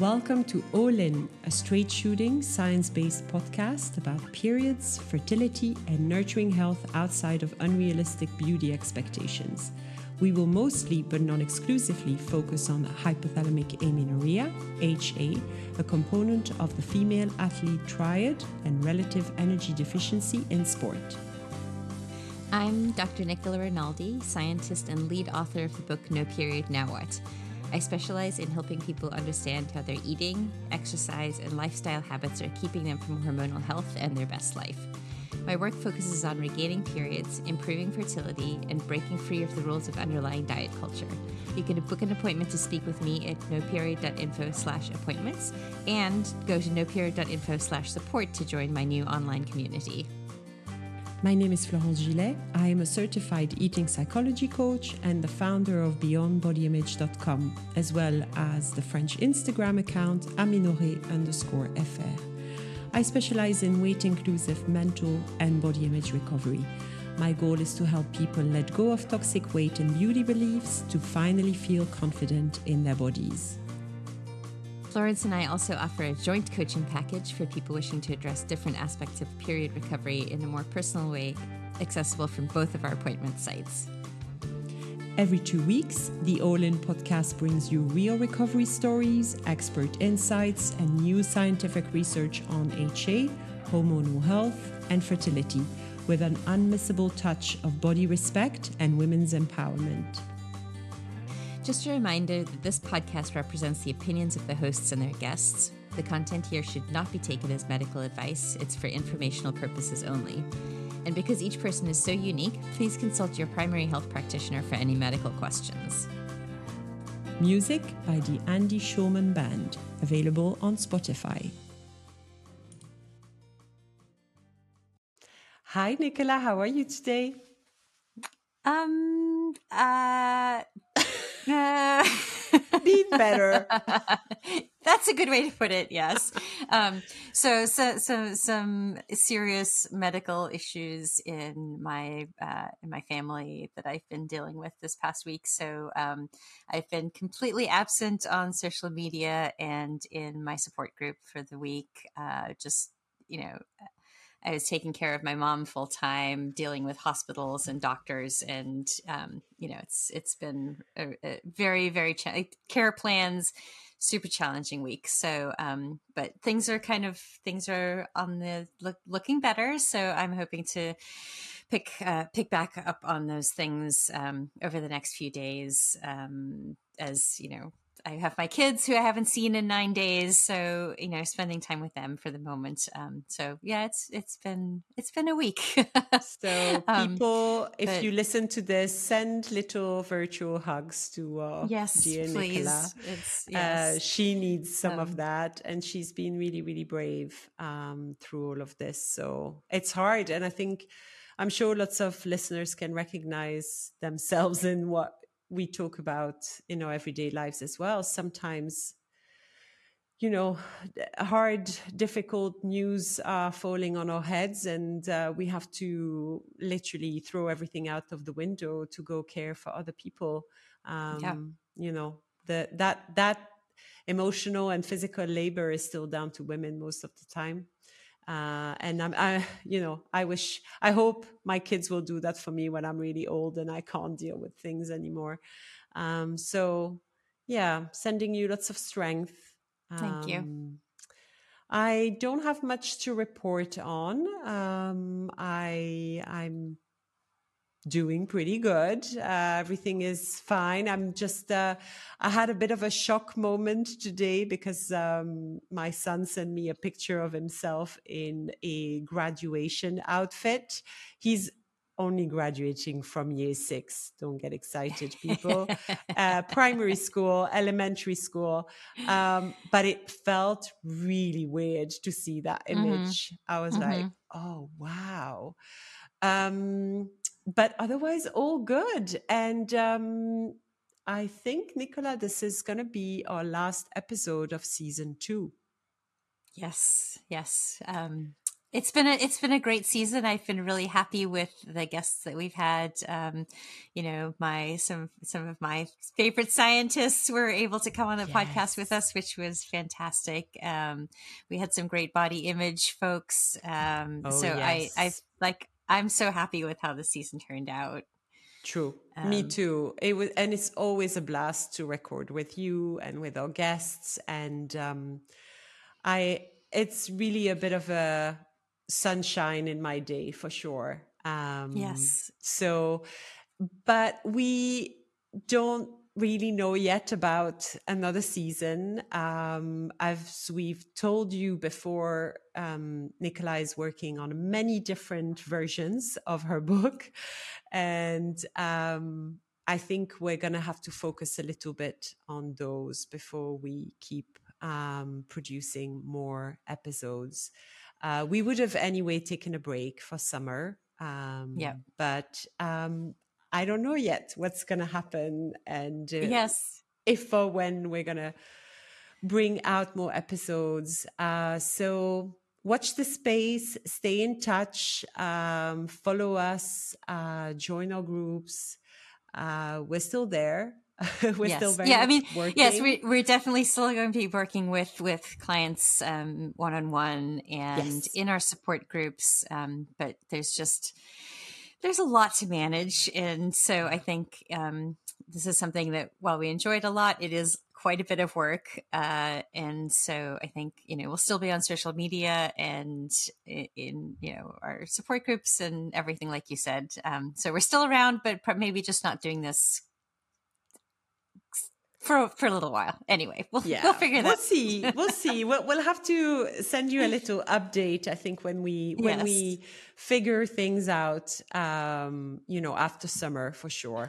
Welcome to All In, a straight shooting, science-based podcast about periods, fertility, and nurturing health outside of unrealistic beauty expectations. We will mostly, but not exclusively, focus on hypothalamic amenorrhea, HA, a component of the female athlete triad, and relative energy deficiency in sport. I'm Dr. Nicola Rinaldi, scientist and lead author of the book No Period, Now What? I specialize in helping people understand how their eating, exercise, and lifestyle habits are keeping them from hormonal health and their best life. My work focuses on regaining periods, improving fertility, and breaking free of the rules of underlying diet culture. You can book an appointment to speak with me at noperiod.info/appointments and go to noperiod.info/support to join my new online community. My name is Florence Gillet. I am a certified eating psychology coach and the founder of BeyondBodyImage.com, as well as the French Instagram account Aminoré_FR. I specialize in weight-inclusive mental and body image recovery. My goal is to help people let go of toxic weight and beauty beliefs to finally feel confident in their bodies. Florence and I also offer a joint coaching package for people wishing to address different aspects of period recovery in a more personal way, accessible from both of our appointment sites. Every 2 weeks, the All In podcast brings you real recovery stories, expert insights, and new scientific research on HA, hormonal health, and fertility, with an unmissable touch of body respect and women's empowerment. Just a reminder that this podcast represents the opinions of the hosts and their guests. The content here should not be taken as medical advice. It's for informational purposes only. And because each person is so unique, please consult your primary health practitioner for any medical questions. Music by the Andy Shulman Band, available on Spotify. Hi, Nicola. How are you today? Need better. That's a good way to put it. Yes. So some serious medical issues in my family that I've been dealing with this past week. So I've been completely absent on social media and in my support group for the week. I was taking care of my mom full time, dealing with hospitals and doctors, and it's been a very, very care plans, super challenging week. So, but things are on the looking better. So I'm hoping to pick back up on those things over the next few days, as you know. I have my kids who I haven't seen in 9 days, so spending time with them for the moment. So yeah, it's been a week. So people, if you listen to this, send little virtual hugs to yes, dear please. Nicola. Yes. She needs some of that, and she's been really, really brave through all of this. So it's hard, and I'm sure lots of listeners can recognize themselves in what we talk about in our everyday lives as well. Sometimes, hard, difficult news are falling on our heads, and we have to literally throw everything out of the window to go care for other people. That emotional and physical labor is still down to women most of the time. And I hope my kids will do that for me when I'm really old and I can't deal with things anymore. So yeah, sending you lots of strength. Thank you. I don't have much to report on. I'm doing pretty good. Everything is fine. I had a bit of a shock moment today because my son sent me a picture of himself in a graduation outfit. He's only graduating from year 6. Don't get excited, people. Primary school, elementary school. But it felt really weird to see that image. I was like, oh, wow. But otherwise, all good. And I think, Nicola, this is going to be our last episode of season 2. Yes. It's been a great season. I've been really happy with the guests that we've had. You know, some of my favorite scientists were able to come on the podcast with us, which was fantastic. We had some great body image folks. I'm so happy with how the season turned out. True. Me too. And it's always a blast to record with you and with our guests. And it's really a bit of a sunshine in my day for sure. Yes. So, but we don't really know yet about another season. We've told you before, Nicola is working on many different versions of her book. And I think we're going to have to focus a little bit on those before we keep producing more episodes. We would have anyway taken a break for summer. But I don't know yet what's going to happen and if or when we're going to bring out more episodes. So watch the space, stay in touch, follow us, join our groups. We're still there. We're still very much working. Yes, we're definitely still going to be working with clients one-on-one and in our support groups. But there's a lot to manage. And so I think this is something that while we enjoyed a lot, it is quite a bit of work. And so I think, we'll still be on social media and in our support groups and everything, like you said. So we're still around, but maybe just not doing this for a little while. Anyway, we'll figure that. We'll see. We'll have to send you a little update, I think, when we figure things out, after summer for sure.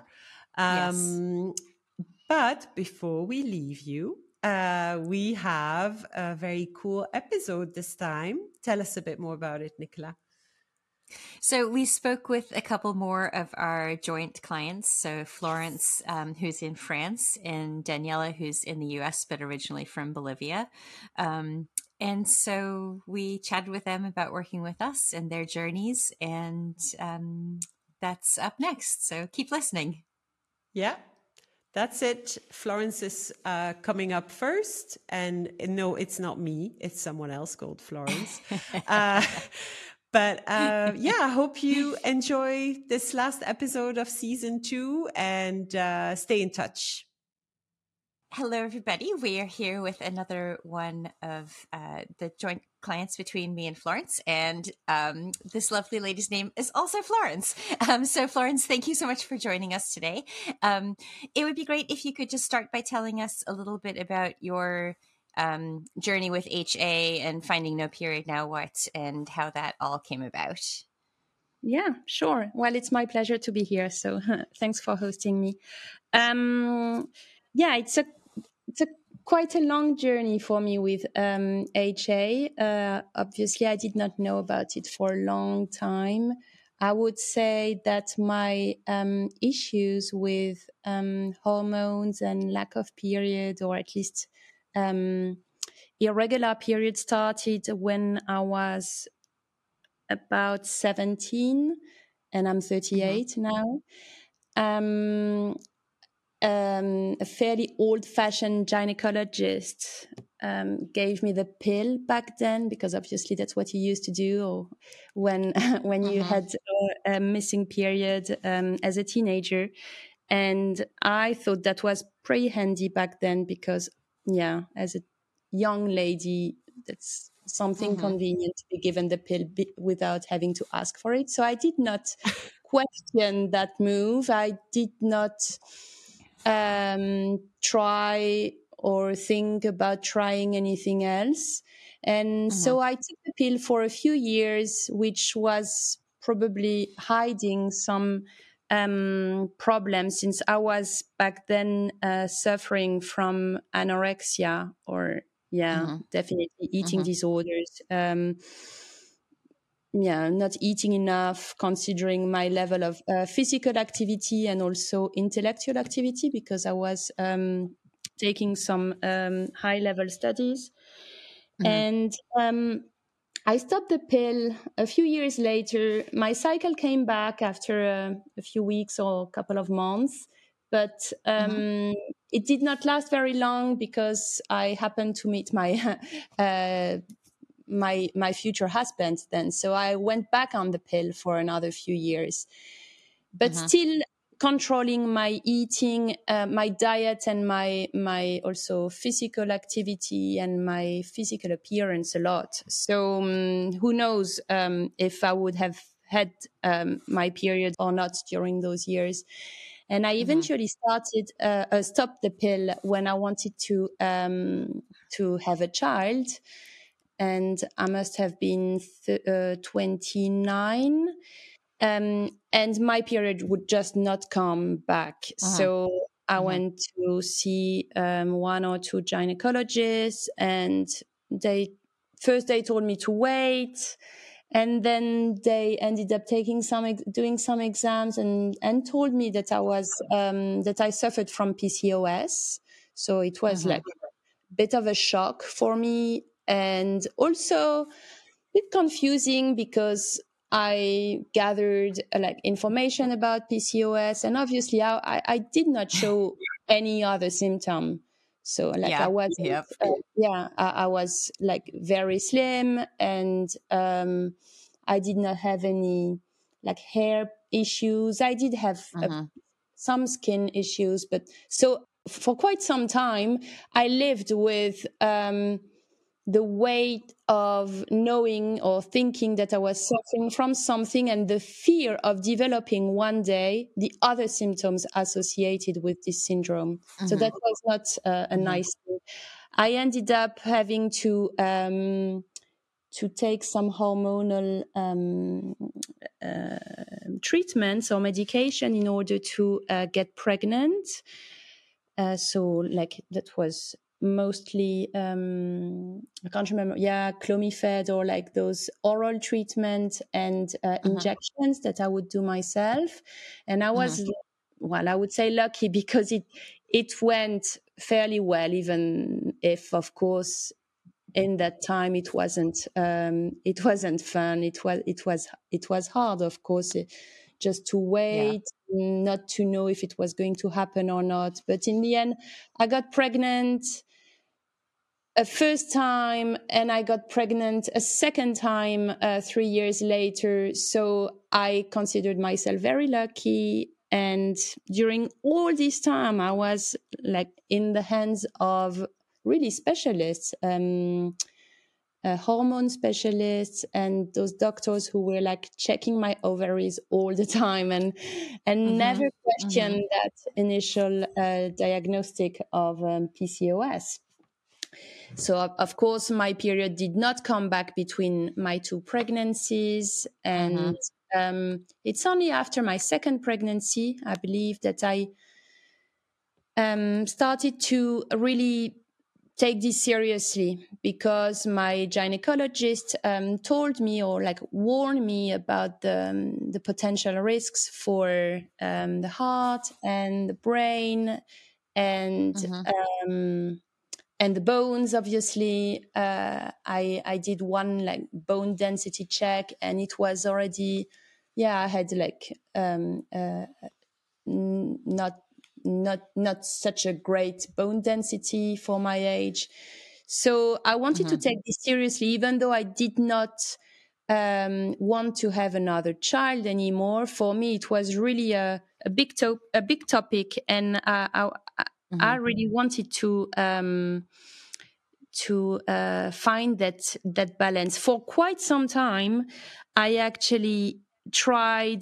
But before we leave you, we have a very cool episode this time. Tell us a bit more about it, Nicola. So we spoke with a couple more of our joint clients. So Florence, who's in France, and Daniela, who's in the US, but originally from Bolivia. And so we chatted with them about working with us and their journeys. And that's up next. So keep listening. Yeah, that's it. Florence is coming up first. And no, it's not me. It's someone else called Florence. But I hope you enjoy this last episode of season 2 and stay in touch. Hello, everybody. We are here with another one of the joint clients between me and Florence. And this lovely lady's name is also Florence. So Florence, thank you so much for joining us today. It would be great if you could just start by telling us a little bit about your journey with HA and finding no period now what and how that all came about. Yeah, sure. Well, it's my pleasure to be here. So thanks for hosting me. It's a quite a long journey for me with HA. Obviously, I did not know about it for a long time. I would say that my issues with hormones and lack of period, or at least irregular period, started when I was about 17, and I'm 38 now. A fairly old-fashioned gynecologist gave me the pill back then, because obviously that's what you used to do, or when you had a missing period as a teenager. And I thought that was pretty handy back then, because as a young lady, that's something convenient to be given the pill without having to ask for it. So I did not question that move. I did not try or think about trying anything else. And so I took the pill for a few years, which was probably hiding some problems, since I was back then suffering from anorexia, or definitely eating disorders. Not eating enough, considering my level of physical activity and also intellectual activity, because I was taking some high-level studies. And I stopped the pill a few years later. My cycle came back after a few weeks or a couple of months, but it did not last very long because I happened to meet my my future husband then. So I went back on the pill for another few years, but still controlling my eating, my diet, and my also physical activity and my physical appearance a lot. So who knows if I would have had my period or not during those years. And I eventually stopped the pill when I wanted to have a child, and I must have been 29. And my period would just not come back. So I went to see one or two gynecologists, and they told me to wait, and then they ended up doing some exams and told me that I suffered from PCOS. So it was like a bit of a shock for me, and also a bit confusing because I gathered like information about PCOS, and obviously I did not show any other symptom. So like I wasn't, I was like very slim, and I did not have any like hair issues. I did have some skin issues, but so for quite some time I lived with the weight of knowing or thinking that I was suffering from something, and the fear of developing one day the other symptoms associated with this syndrome. So that was not a nice thing. I ended up having to take some hormonal treatments or medication in order to get pregnant. So like that was mostly I can't remember, Clomifed, or like those oral treatment and injections that I would do myself. And I was I would say lucky because it went fairly well, even if of course in that time it wasn't fun. It was hard, of course, just to wait, not to know if it was going to happen or not. But in the end, I got pregnant a first time, and I got pregnant a second time 3 years later. So I considered myself very lucky. And during all this time, I was like in the hands of really specialists, hormone specialists, and those doctors who were like checking my ovaries all the time and never questioned that initial diagnostic of PCOS. So, of course, my period did not come back between my two pregnancies. And it's only after my second pregnancy, I believe, that I started to really take this seriously, because my gynecologist told me, or like warned me about the potential risks for the heart and the brain and the bones. Obviously, I did one like bone density check, and it was already, I had like not such a great bone density for my age. So I wanted to take this seriously, even though I did not want to have another child anymore. For me, it was really a big topic, and I really wanted to find that balance. For quite some time, I actually tried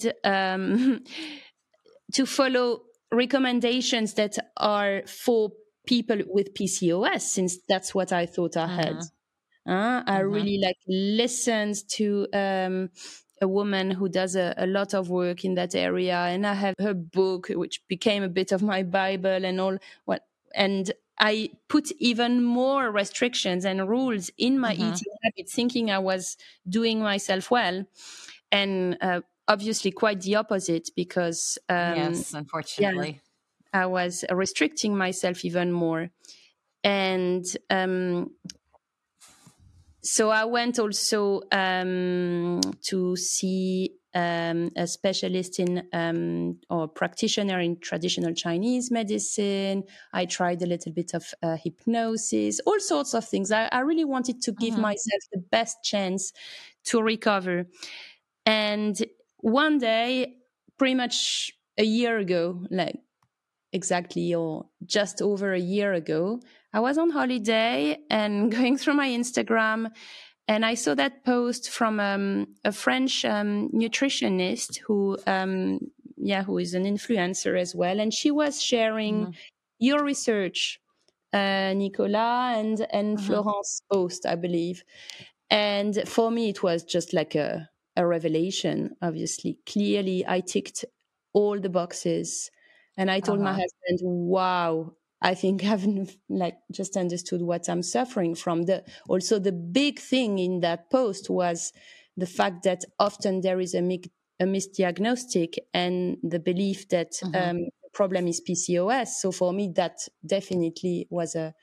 to follow recommendations that are for people with PCOS, since that's what I thought I had. I really like listened to a woman who does a lot of work in that area, and I have her book, which became a bit of my Bible and all. And I put even more restrictions and rules in my eating habits, thinking I was doing myself well, and obviously quite the opposite, because yes, unfortunately, I was restricting myself even more. And So I went also to see a specialist in or practitioner in traditional Chinese medicine. I tried a little bit of hypnosis, all sorts of things. I really wanted to give myself the best chance to recover. And one day, pretty much a year ago, like exactly or just over a year ago, I was on holiday and going through my Instagram, and I saw that post from a French nutritionist who is an influencer as well, and she was sharing your research, Nicolas and Florence post, I believe. And for me, it was just like a revelation. Obviously, clearly, I ticked all the boxes, and I told my husband, "Wow, I think I've like just understood what I'm suffering from." Also, the big thing in that post was the fact that often there is a misdiagnostic and the belief that the problem is PCOS. So for me, that definitely was a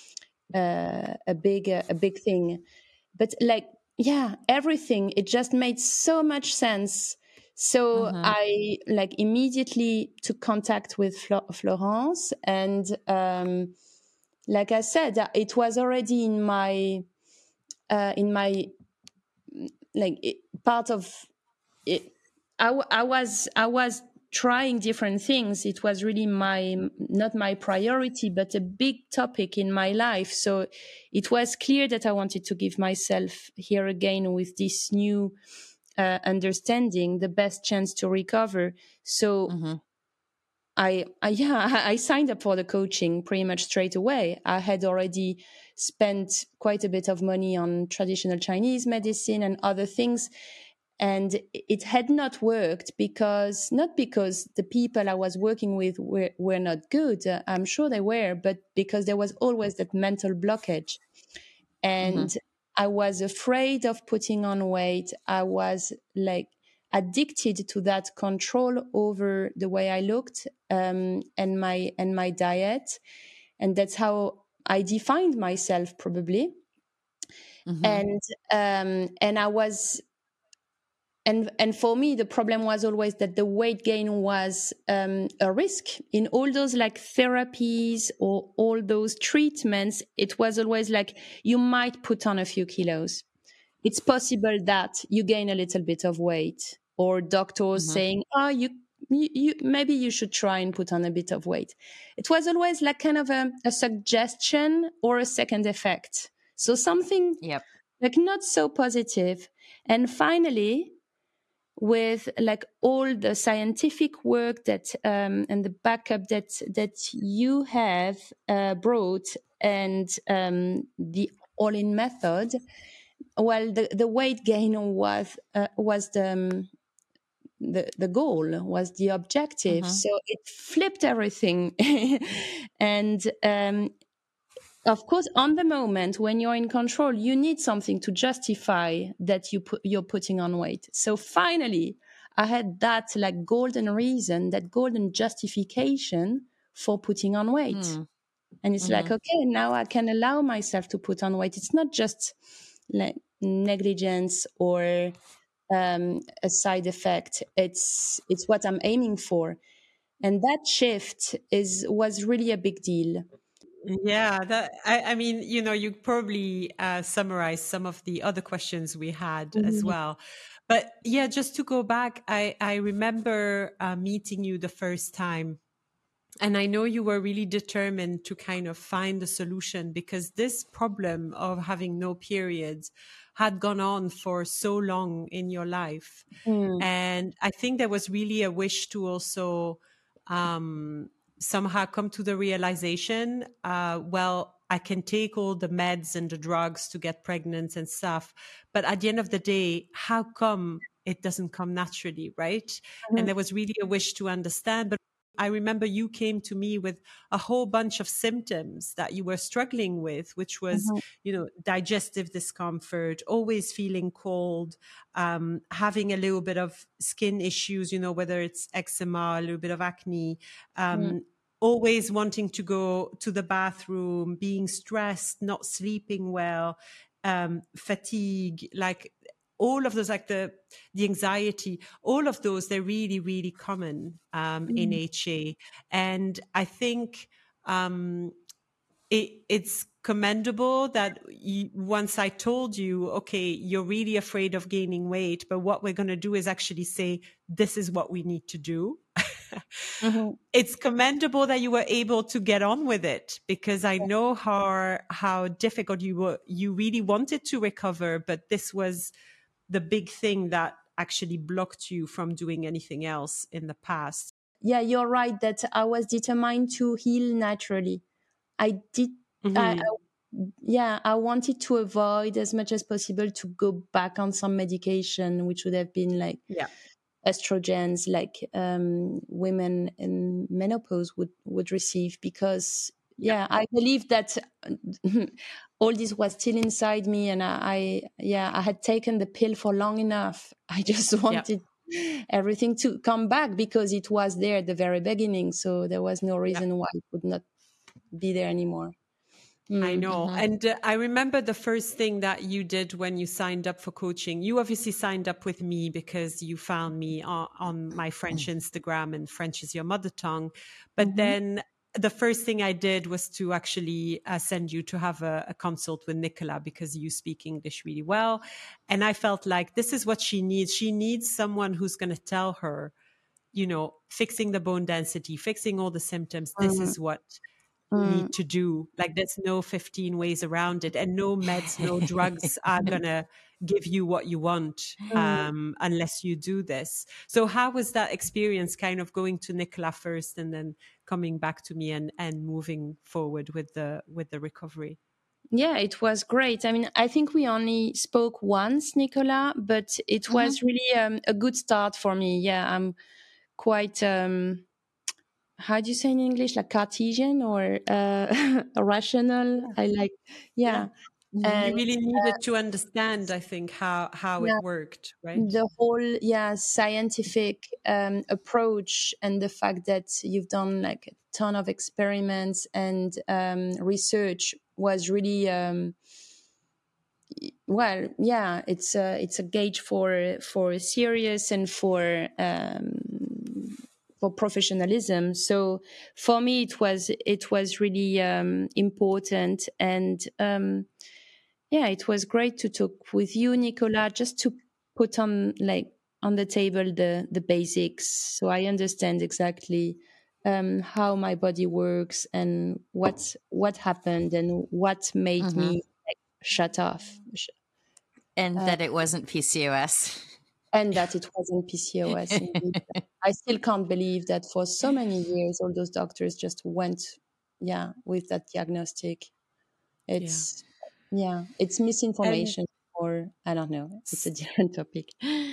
big thing. But like, yeah, everything, it just made so much sense. So I like immediately took contact with Florence, and like I said, it was already in my part of it. I was trying different things. It was really not my priority, but a big topic in my life. So it was clear that I wanted to give myself here again, with this new understanding, the best chance to recover. So I signed up for the coaching pretty much straight away. I had already spent quite a bit of money on traditional Chinese medicine and other things. And it had not worked not because the people I was working with were not good. I'm sure they were, but because there was always that mental blockage. And I was afraid of putting on weight. I was like addicted to that control over the way I looked, and my diet. And that's how I defined myself, probably. And I was, and for me, the problem was always that the weight gain was a risk. In all those like therapies or all those treatments, it was always like, you might put on a few kilos. It's possible that you gain a little bit of weight, or doctors saying, oh, you maybe you should try and put on a bit of weight. It was always like kind of a suggestion or a second effect. So something like not so positive. And finally, with like all the scientific work that and the backup that you have brought, and the all-in method, well, the weight gain was the goal, was the objective. So it flipped everything. And of course, on the moment when you're in control, you need something to justify that you're putting on weight. So finally, I had that like golden reason, that golden justification for putting on weight. And it's like, okay, now I can allow myself to put on weight. It's not just like negligence or a side effect. It's what I'm aiming for. And that shift was really a big deal. Yeah, I mean, you probably summarized some of the other questions we had as well. But yeah, just to go back, I remember meeting you the first time. And I know you were really determined to kind of find a solution, because this problem of having no periods had gone on for so long in your life. And I think there was really a wish to also somehow come to the realization, well, I can take all the meds and the drugs to get pregnant and stuff, but at the end of the day, how come it doesn't come naturally, right? And there was really a wish to understand. But I remember you came to me with a whole bunch of symptoms that you were struggling with, which was, digestive discomfort, always feeling cold, having a little bit of skin issues, whether it's eczema, a little bit of acne, always wanting to go to the bathroom, being stressed, not sleeping well. fatigue, like all of those, like the anxiety, all of those, they're really, really common in HA. And I think it's commendable that once I told you, okay, you're really afraid of gaining weight, but what we're going to do is actually say, this is what we need to do. It's commendable that you were able to get on with it, because I know how difficult you were. You really wanted to recover, but this was the big thing that actually blocked you from doing anything else in the past. Yeah, you're right that I was determined to heal naturally. I wanted to avoid as much as possible to go back on some medication, which would have been like estrogens, like women in menopause would receive, because I believe that all this was still inside me, and I had taken the pill for long enough. I just wanted everything to come back, because it was there at the very beginning, so there was no reason why it would not be there anymore. I know. And I remember the first thing that you did when you signed up for coaching. You obviously signed up with me because you found me on my French Instagram, and French is your mother tongue. But then the first thing I did was to actually send you to have a consult with Nicola, because you speak English really well. And I felt like this is what she needs. She needs someone who's going to tell her, you know, fixing the bone density, fixing all the symptoms. This is what need to do. Like, there's no 15 ways around it, and no meds, no drugs are gonna give you what you want unless you do this. So how was that experience, kind of going to Nicola first and then coming back to me and moving forward with the recovery? Yeah, it was great. I mean, I think we only spoke once, Nicola, but it was really a good start for me. Yeah, I'm quite how do you say in English, like Cartesian or rational? I like, And you really needed to understand, I think, how it worked, right? The whole scientific approach, and the fact that you've done like a ton of experiments and research was really it's a gauge for serious and for professionalism. So for me, it was really important, and it was great to talk with you, Nicola, just to put on the table the basics, so I understand exactly how my body works and what happened and what made me shut off, and that it wasn't PCOS. And that it wasn't PCOS. Indeed. I still can't believe that for so many years, all those doctors just went, with that diagnostic. It's misinformation, or I don't know. It's a different topic.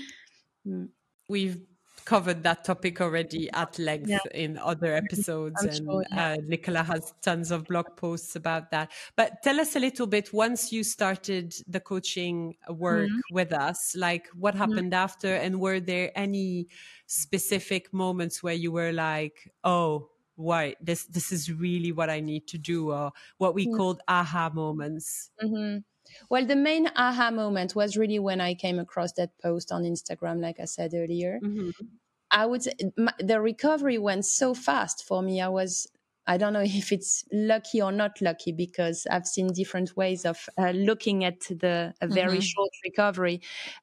We've covered that topic already at length in other episodes, Nicola has tons of blog posts about that. But tell us a little bit, once you started the coaching work with us, like what happened after, and were there any specific moments where you were like, oh, why this is really what I need to do, or what we called aha moments? Well, the main aha moment was really when I came across that post on Instagram, like I said earlier. I would say the recovery went so fast for me. I don't know if it's lucky or not lucky, because I've seen different ways of looking at a very short recovery.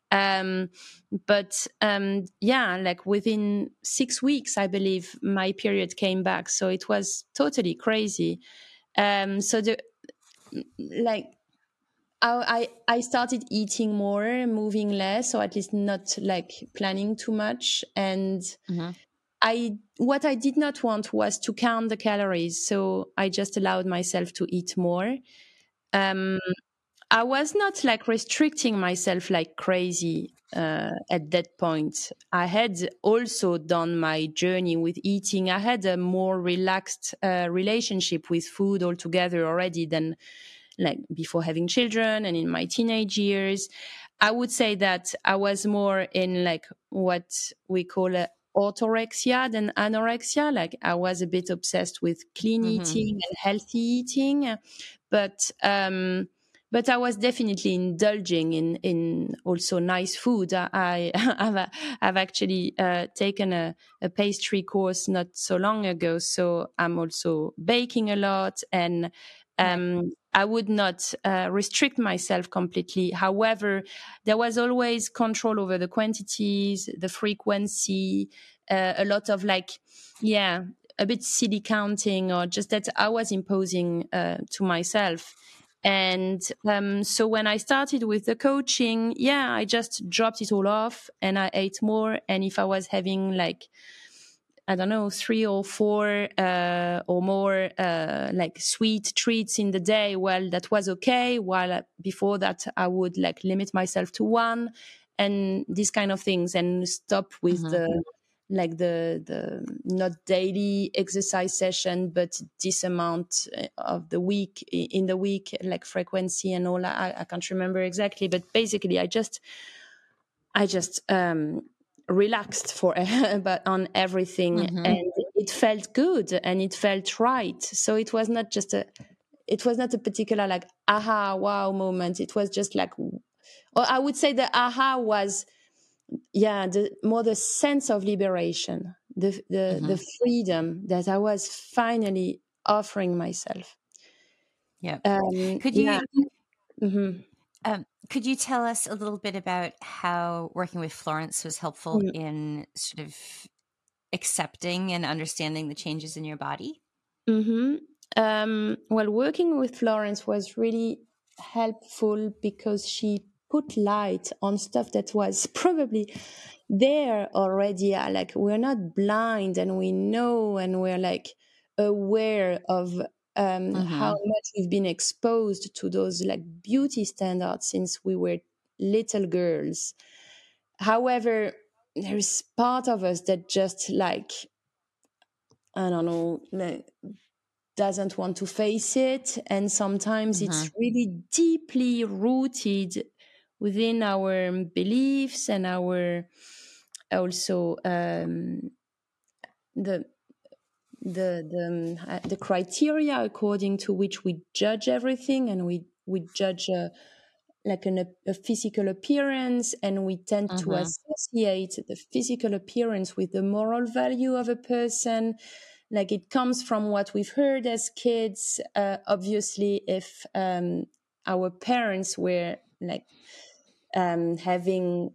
But like within 6 weeks, I believe my period came back. So it was totally crazy. I started eating more, moving less, or at least not like planning too much. And what I did not want was to count the calories. So I just allowed myself to eat more. I was not like restricting myself like crazy at that point. I had also done my journey with eating. I had a more relaxed relationship with food altogether already than like before having children and in my teenage years. I would say that I was more in like what we call orthorexia than anorexia. Like I was a bit obsessed with clean eating and healthy eating, but but I was definitely indulging in also nice food. I've actually taken a pastry course not so long ago, so I'm also baking a lot, and I would not restrict myself completely. However, there was always control over the quantities, the frequency, a lot of a bit silly counting, or just that I was imposing to myself. And so when I started with the coaching, I just dropped it all off and I ate more. And if I was having I don't know, 3 or 4 or more sweet treats in the day, well, that was okay. While before that, I would limit myself to 1 and these kind of things, and stop with the not daily exercise session, but this amount of the week in the week, frequency and all. I can't remember exactly, but basically I just relaxed but on everything, and it felt good and it felt right. So it was not a particular aha wow moment. It was just or I would say the aha was the sense of liberation, the freedom that I was finally offering myself. Could you tell us a little bit about how working with Florence was helpful in sort of accepting and understanding the changes in your body? Well, working with Florence was really helpful because she put light on stuff that was probably there already. We're not blind, and we know, and we're aware of how much we've been exposed to those beauty standards since we were little girls. However, there is part of us that just I don't know, doesn't want to face it, and sometimes it's really deeply rooted within our beliefs and our also the criteria according to which we judge everything, and we judge a physical appearance, and we tend to associate the physical appearance with the moral value of a person. It comes from what we've heard as kids. Obviously, if our parents were having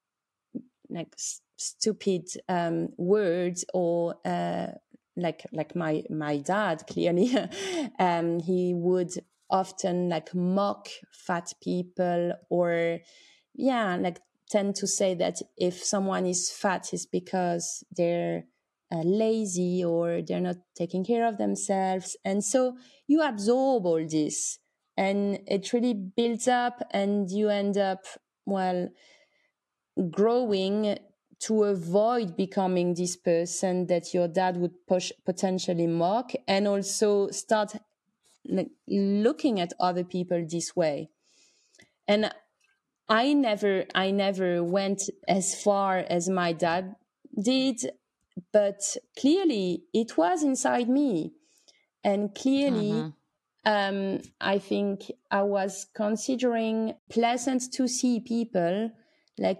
stupid words, or like my dad, clearly he would often mock fat people, or tend to say that if someone is fat is because they're lazy, or they're not taking care of themselves. And so you absorb all this, and it really builds up, and you end up growing to avoid becoming this person that your dad would potentially mock, and also start looking at other people this way. And I never went as far as my dad did, but clearly it was inside me. And clearly, I think I was considering pleasant to see people I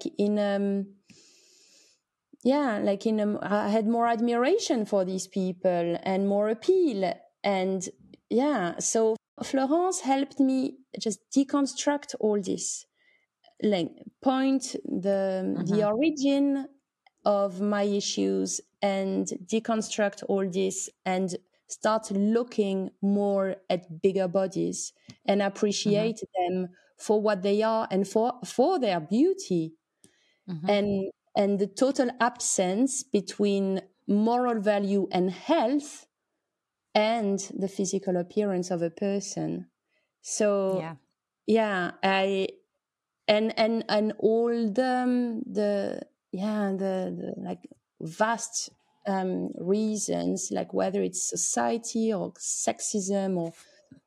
had more admiration for these people and more appeal. And so Florence helped me just deconstruct all this, point the origin of my issues, and deconstruct all this, and start looking more at bigger bodies and appreciate them for what they are, and for their beauty, and the total absence between moral value and health and the physical appearance of a person. So I and all the vast reasons, whether it's society or sexism, or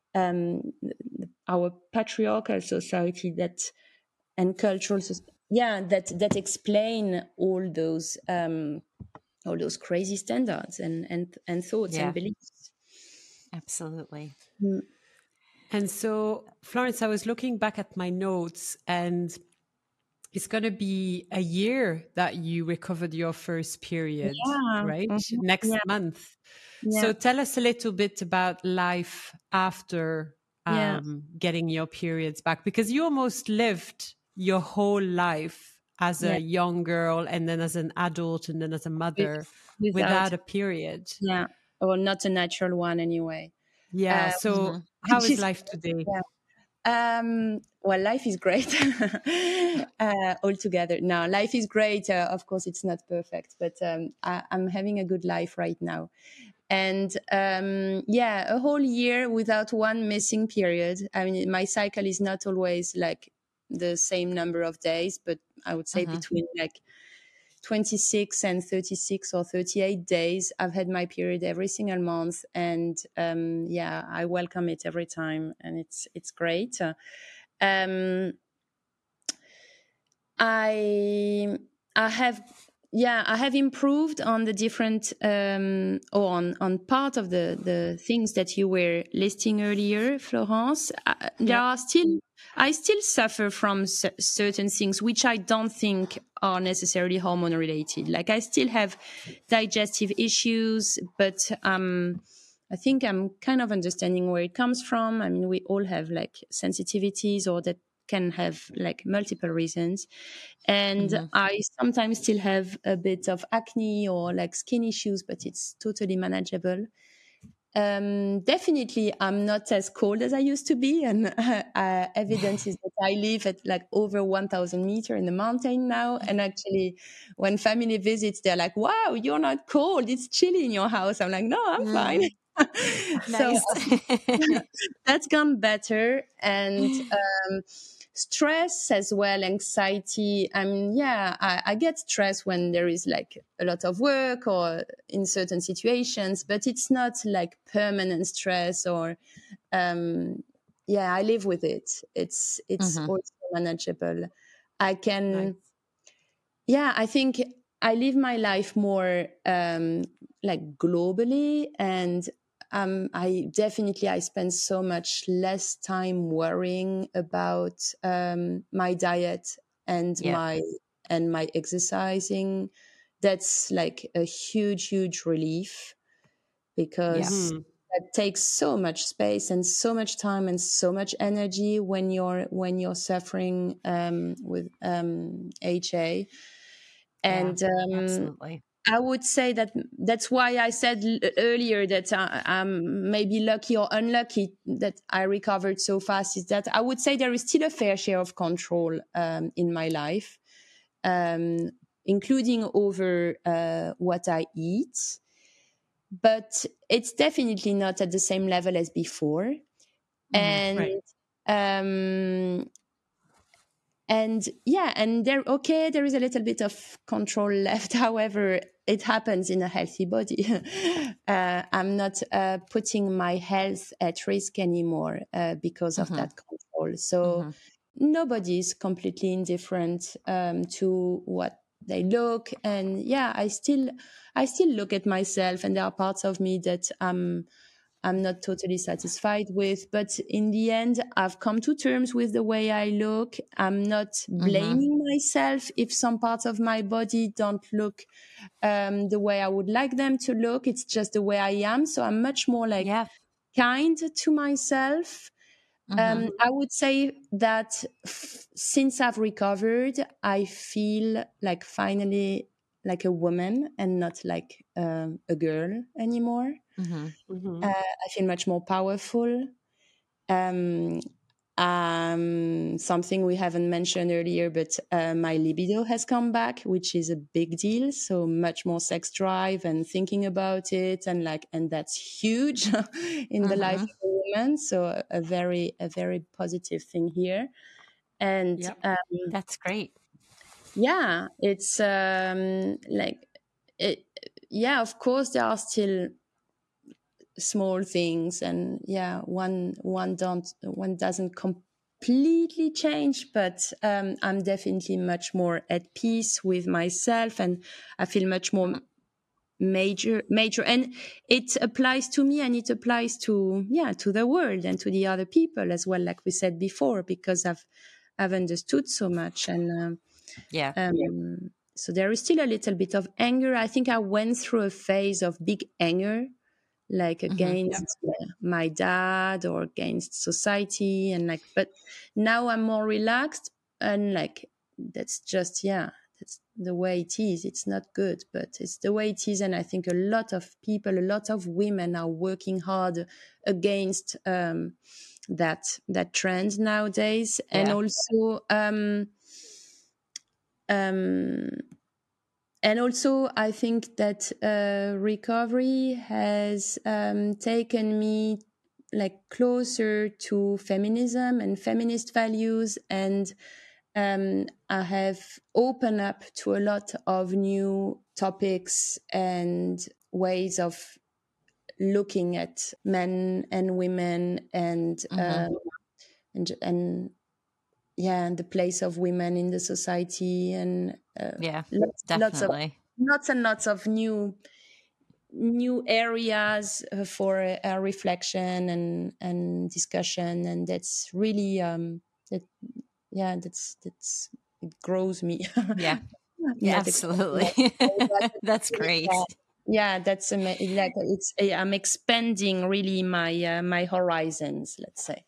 our patriarchal society and cultural that explain all those crazy standards and thoughts and beliefs. Absolutely. And so, Florence, I was looking back at my notes, and it's going to be a year that you recovered your first period, right? Next month. Yeah. So tell us a little bit about life after getting your periods back, because you almost lived your whole life as a young girl and then as an adult and then as a mother without a period. Yeah, or not a natural one anyway. Yeah. So how is life today? Well, life is great altogether. No, life is great. Of course, it's not perfect, but I'm having a good life right now. And a whole year without one missing period. I mean, my cycle is not always like the same number of days, but I would say between like 26 and 36 or 38 days. I've had my period every single month, and I welcome it every time, and it's great. I have improved on the different or on part of the things that you were listing earlier, Florence. I still suffer from certain things which I don't think are necessarily hormone related. Like I still have digestive issues, but I think I'm kind of understanding where it comes from. I mean, we all have like sensitivities, or that can have like multiple reasons. And I sometimes still have a bit of acne or like skin issues, but it's totally manageable. Definitely, I'm not as cold as I used to be. And evidence is that I live at like over 1,000 meters in the mountain now. And actually, when family visits, they're like, wow, you're not cold. It's chilly in your house. I'm like, no, I'm fine. So that's gone better. And stress as well, anxiety. I mean, I get stressed when there is like a lot of work or in certain situations, but it's not like permanent stress or, I live with it. It's also manageable. I can, I think I live my life more like globally, and I spend so much less time worrying about my diet and my exercising. That's like a huge relief, because that takes so much space and so much time and so much energy when you're suffering with HA. And absolutely. I would say that's why I said earlier that I'm maybe lucky or unlucky that I recovered so fast, is that I would say there is still a fair share of control in my life, including over what I eat. But it's definitely not at the same level as before. And there is a little bit of control left. However, it happens in a healthy body. I'm not putting my health at risk anymore because of that control. So nobody is completely indifferent to what they look. And I still look at myself, and there are parts of me that I'm not totally satisfied with, but in the end, I've come to terms with the way I look. I'm not blaming myself if some parts of my body don't look the way I would like them to look. It's just the way I am. So I'm much more like kind to myself. I would say that since I've recovered, I feel like finally like a woman and not like a girl anymore. I feel much more powerful. Something we haven't mentioned earlier, but my libido has come back, which is a big deal. So much more sex drive and thinking about it, and that's huge in the life of a woman. So a very positive thing here. And that's great. Yeah, it's like it. Yeah, of course there are still small things, and one doesn't completely change, but I'm definitely much more at peace with myself, and I feel much more major, and it applies to me and it applies to the world and to the other people as well, like we said before, because I've understood so much. And so there is still a little bit of anger. I think I went through a phase of big anger, like against my dad or against society, and like, but now I'm more relaxed, and like that's just that's the way it is. It's not good, but it's the way it is. And I think a lot of people, a lot of women are working hard against that trend nowadays. And also I think that recovery has taken me like closer to feminism and feminist values, and I have opened up to a lot of new topics and ways of looking at men and women, and the place of women in the society, and lots and lots of new areas for reflection and discussion, and that's really that's it grows me. Absolutely. That's great. That's like I'm expanding really my horizons, let's say.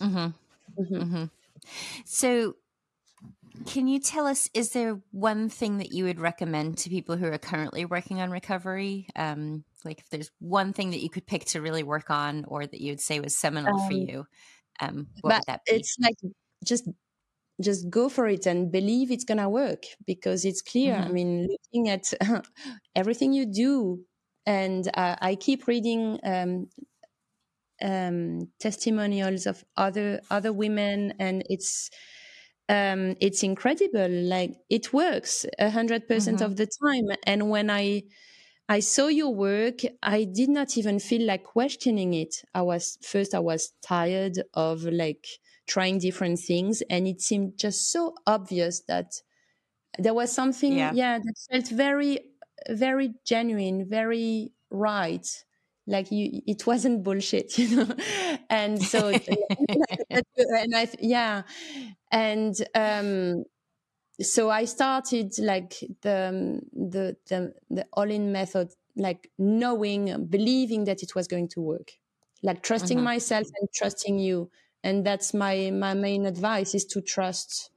So can you tell us, is there one thing that you would recommend to people who are currently working on recovery? Like if there's one thing that you could pick to really work on, or that you would say was seminal for you, what would that be? It's like just go for it and believe it's gonna work, because it's clear. I mean, looking at everything you do, and I keep reading testimonials of other women, and it's incredible. Like it works 100% of the time. And when I saw your work, I did not even feel like questioning it. I was tired of like trying different things, and it seemed just so obvious that there was something that felt very, very genuine, very right. Like it wasn't bullshit, and so so I started like the all-in method, like believing that it was going to work, like trusting myself and trusting you. And that's my main advice, is to trust,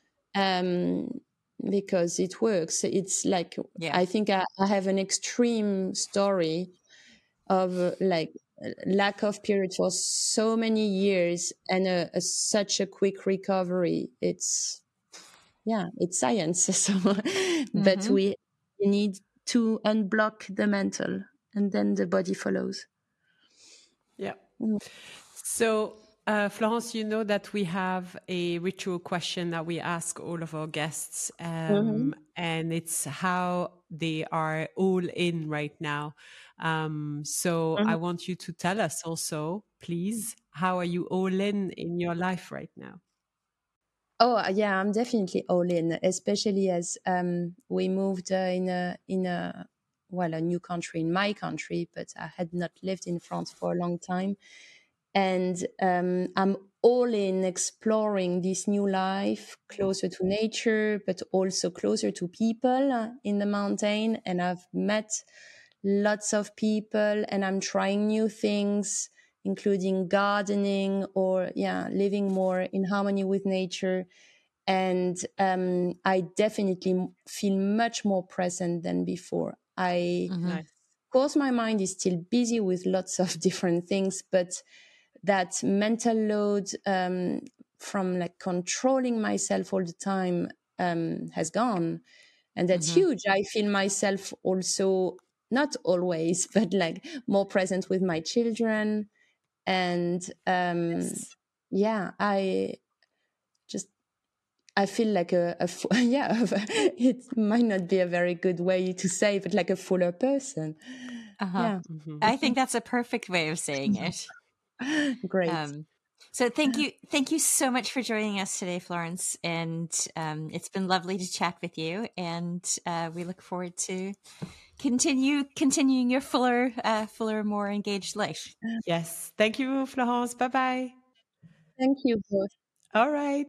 because it works. It's like, I think I have an extreme story of like lack of period for so many years, and such a quick recovery. It's science. So, but we need to unblock the mental, and then the body follows. Yeah. So, Florence, you know that we have a ritual question that we ask all of our guests, and it's how they are all in right now. So I want you to tell us also, please, how are you all in your life right now? Oh yeah, I'm definitely all in, especially as we moved in a new country, in my country, but I had not lived in France for a long time. And I'm all in exploring this new life, closer to nature, but also closer to people in the mountain. And I've met lots of people, and I'm trying new things, including gardening or living more in harmony with nature. And I definitely feel much more present than before. Of course, my mind is still busy with lots of different things, but that mental load from like controlling myself all the time has gone. And that's huge. I feel myself also, not always, but like more present with my children. And I feel like it might not be a very good way to say, but like a fuller person. I think that's a perfect way of saying it. Great. So thank you so much for joining us today, Florence. And it's been lovely to chat with you. And we look forward to continuing your fuller, more engaged life. Yes. Thank you, Florence. Bye-bye. Thank you both. All right.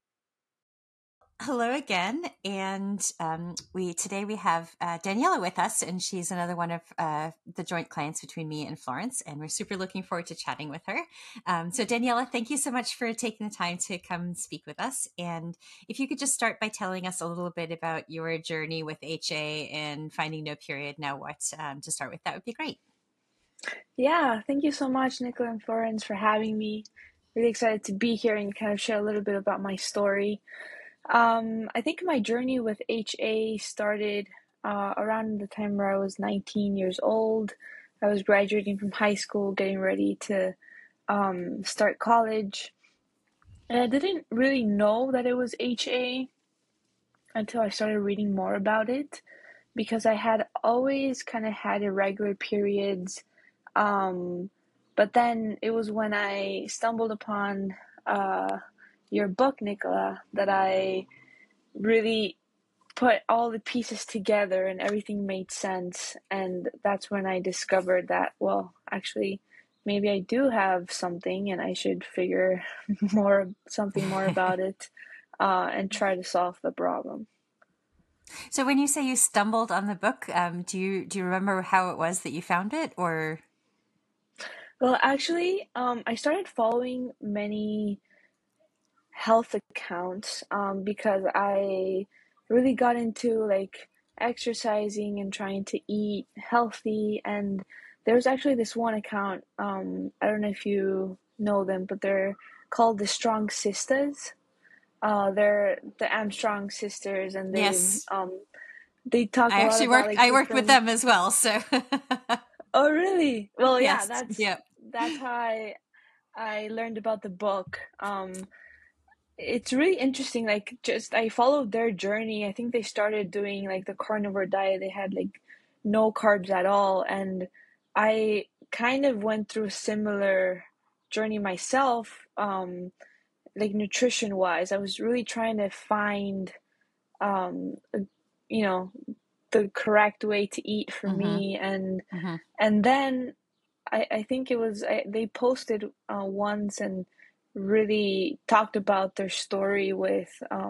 Hello again, and today we have Daniela with us, and she's another one of the joint clients between me and Florence, and we're super looking forward to chatting with her. So Daniela, thank you so much for taking the time to come speak with us, and if you could just start by telling us a little bit about your journey with HA and finding no period, now what, to start with, that would be great. Yeah, thank you so much, Nicola and Florence, for having me. Really excited to be here and kind of share a little bit about my story. I think my journey with HA started around the time where I was 19 years old. I was graduating from high school, getting ready to start college. And I didn't really know that it was HA until I started reading more about it, because I had always kind of had irregular periods. But then it was when I stumbled upon your book, Nicola, that I really put all the pieces together and everything made sense. And that's when I discovered that, well, actually, maybe I do have something and I should figure something more about it and try to solve the problem. So when you say you stumbled on the book, do you remember how it was that you found it, or? Well, actually, I started following many health accounts because I really got into like exercising and trying to eat healthy. And there's actually this one account, I don't know if you know them, but they're called the Strong Sisters. They're the Armstrong sisters, and Yes. they talk a lot about like I worked with them as well, so. Oh, really? Well, yes. Yeah, that's how I learned about the book. It's really interesting. Like, just I followed their journey. I think they started doing like the carnivore diet. They had like no carbs at all, and I kind of went through a similar journey myself. Like nutrition wise, I was really trying to find, you know, the correct way to eat for me, and then I think it was they posted once and really talked about their story with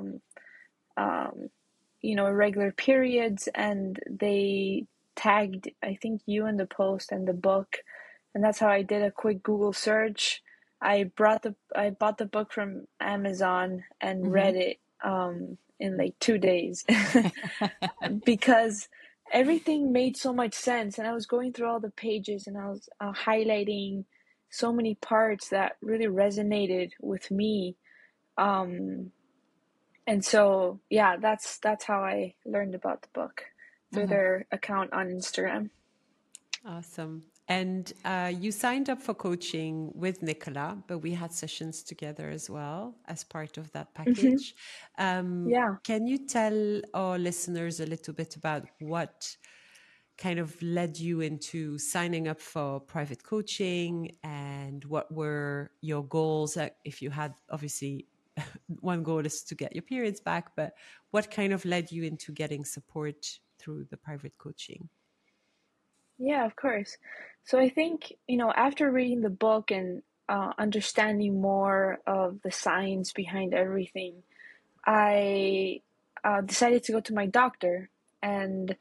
irregular periods, and they tagged, I think, you in the post and the book, and that's how I did a quick Google search. I bought the book from Amazon and read it in like 2 days because everything made so much sense, and I was going through all the pages and I was highlighting so many parts that really resonated with me, and so yeah, that's how I learned about the book, through their account on Instagram. Awesome. And you signed up for coaching with Nicola, but we had sessions together as well as part of that package. Yeah. Can you tell our listeners a little bit about what kind of led you into signing up for private coaching, and what were your goals? If you had, obviously, one goal is to get your periods back, but what kind of led you into getting support through the private coaching? Yeah, of course. So I think, after reading the book and understanding more of the science behind everything, I decided to go to my doctor, and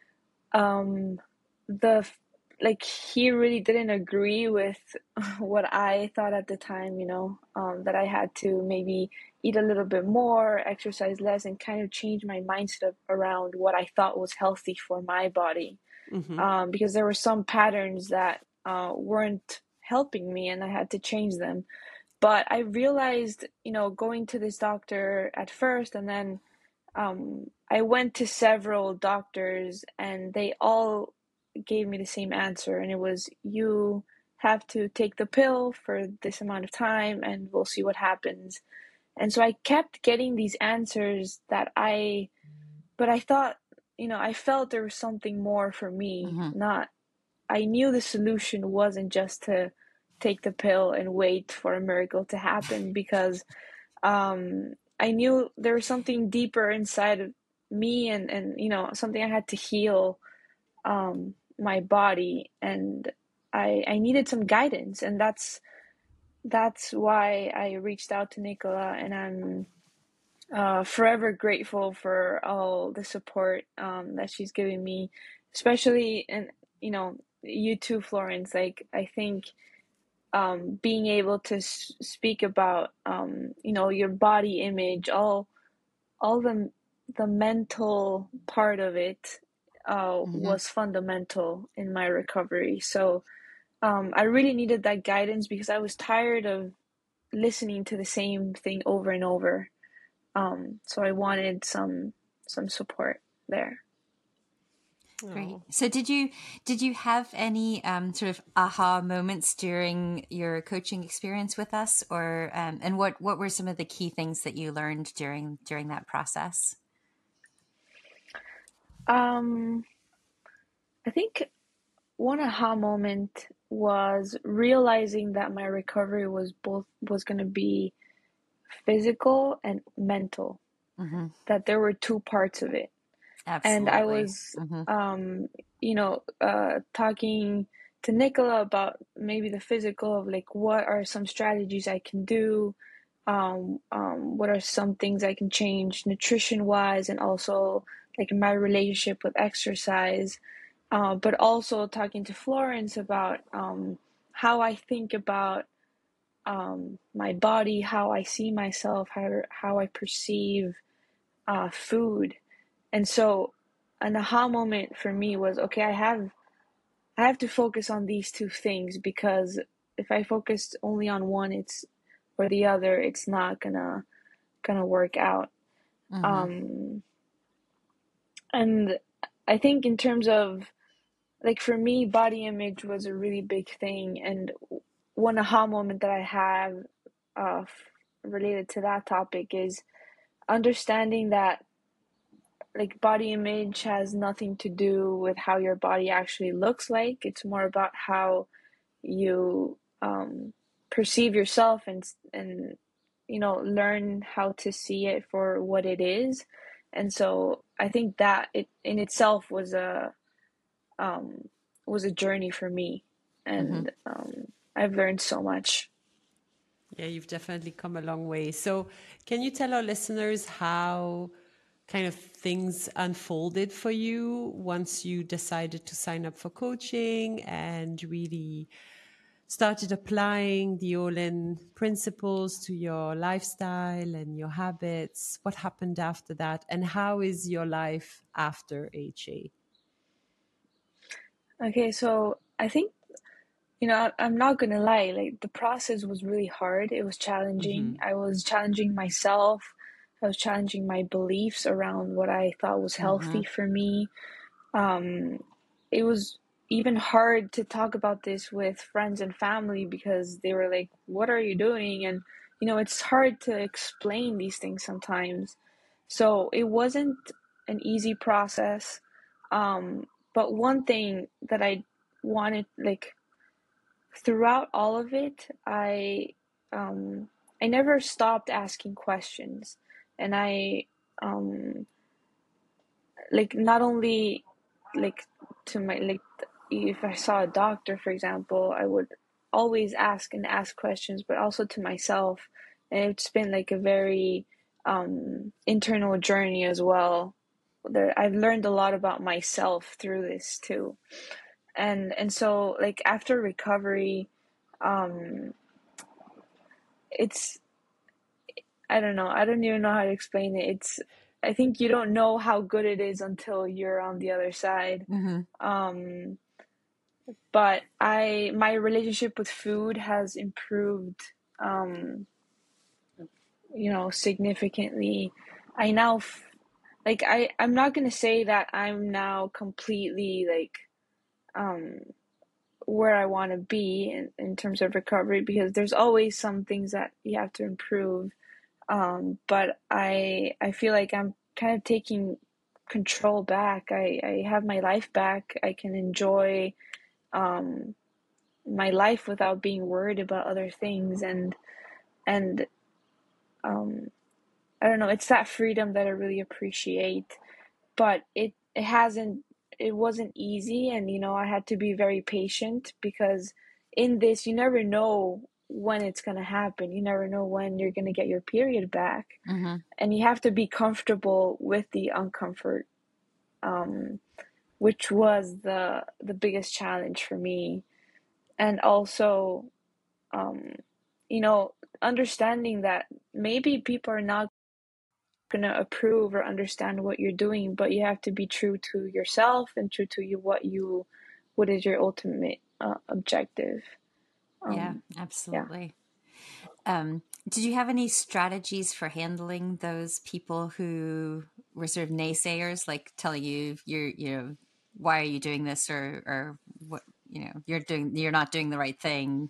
he really didn't agree with what I thought at the time, that I had to maybe eat a little bit more, exercise less, and kind of change my mindset around what I thought was healthy for my body. Because there were some patterns that weren't helping me, and I had to change them. But I realized, going to this doctor at first, and then I went to several doctors, and they all gave me the same answer, and it was, you have to take the pill for this amount of time and we'll see what happens. And so I kept getting these answers but I thought, I felt there was something more for me. I knew the solution wasn't just to take the pill and wait for a miracle to happen, because I knew there was something deeper inside of me, and something I had to heal my body, and I needed some guidance, and that's why I reached out to Nicola, and I'm forever grateful for all the support that she's giving me, especially, and you too, Florence. Like, I think being able to speak about your body image, all the mental part of it was fundamental in my recovery. So I really needed that guidance because I was tired of listening to the same thing over and over. So I wanted some support there. Great. So did you have any sort of aha moments during your coaching experience with us, or and what were some of the key things that you learned during that process? I think one aha moment was realizing that my recovery was going to be physical and mental. That there were two parts of it. Absolutely. And I was talking to Nicola about maybe the physical of like, what are some strategies I can do, what are some things I can change nutrition wise, and also like my relationship with exercise, but also talking to Florence about how I think about my body, how I see myself, how I perceive food. And so an aha moment for me was, okay, I have to focus on these two things, because if I focused only on one, or the other, it's not gonna work out. And I think in terms of, like, for me, body image was a really big thing. And one aha moment that I have related to that topic is understanding that, like, body image has nothing to do with how your body actually looks like. It's more about how you perceive yourself, and learn how to see it for what it is. And so I think that it in itself was a journey for me, and I've learned so much. Yeah, you've definitely come a long way. So can you tell our listeners how kind of things unfolded for you once you decided to sign up for coaching and really started applying the All-In principles to your lifestyle and your habits? What happened after that? And how is your life after HA? Okay, so I think, I'm not gonna lie, like, the process was really hard. It was challenging. I was challenging myself. I was challenging my beliefs around what I thought was healthy for me. It was even hard to talk about this with friends and family, because they were like, "What are you doing?" And, it's hard to explain these things sometimes. So it wasn't an easy process. But one thing that I wanted, like, throughout all of it, I never stopped asking questions. And I like, not only, like, to my, like, if I saw a doctor, for example, I would always ask questions, but also to myself. And it's been like a very internal journey as well. I've learned a lot about myself through this too. And so, like, after recovery, it's, I don't know, I don't even know how to explain it. I think you don't know how good it is until you're on the other side. But my relationship with food has improved, significantly. I now, like, I'm not gonna say that I'm now completely, like, where I want to be in terms of recovery, because there's always some things that you have to improve. But I feel like I'm kind of taking control back. I have my life back. I can enjoy my life without being worried about other things. And I don't know, it's that freedom that I really appreciate. But it hasn't it wasn't easy, and I had to be very patient, because in this you never know when it's going to happen. You never know when you're going to get your period back. Mm-hmm. And you have to be comfortable with the uncomfort, which was the biggest challenge for me. And also, understanding that maybe people are not going to approve or understand what you're doing, but you have to be true to yourself and true to what is your ultimate objective. Yeah, absolutely. Did you have any strategies for handling those people who were sort of naysayers, like telling you why are you doing this, or what, you're not doing the right thing,